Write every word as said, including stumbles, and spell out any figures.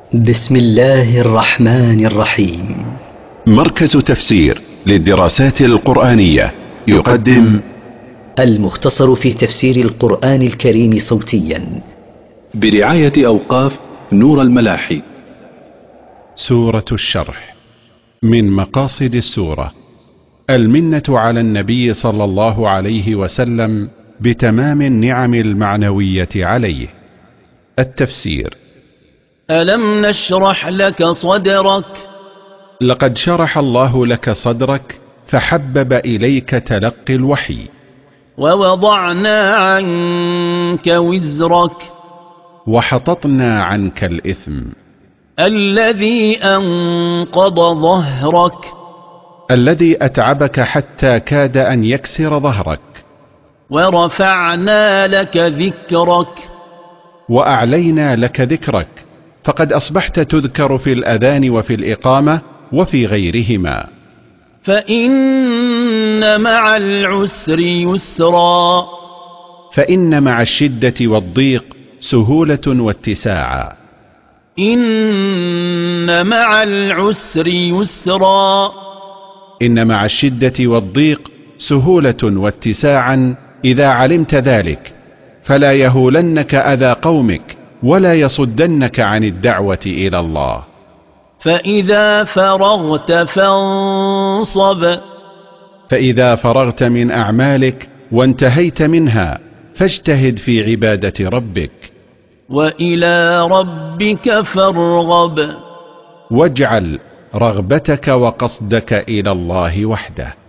بسم الله الرحمن الرحيم. مركز تفسير للدراسات القرآنية يقدم المختصر في تفسير القرآن الكريم صوتيا برعاية أوقاف نور الملاحي. سورة الشرح. من مقاصد السورة المنة على النبي صلى الله عليه وسلم بتمام النعم المعنوية عليه. التفسير: ألم نشرح لك صدرك؟ لقد شرح الله لك صدرك فحبب إليك تلقي الوحي. ووضعنا عنك وزرك وحططنا عنك الإثم الذي أنقض ظهرك الذي أتعبك حتى كاد أن يكسر ظهرك. ورفعنا لك ذكرك وأعلينا لك ذكرك، فقد أصبحت تذكر في الأذان وفي الإقامة وفي غيرهما. فإن مع العسر يسرا فإن مع الشدة والضيق سهولة واتساعا. إن مع العسر يسرا إن مع الشدة والضيق سهولة واتساعا إذا علمت ذلك، فلا يهولنك أذى قومك ولا يصدنك عن الدعوة إلى الله. فإذا فرغت فانصب فإذا فرغت من أعمالك وانتهيت منها فاجتهد في عبادة ربك. وإلى ربك فارغب واجعل رغبتك وقصدك إلى الله وحده.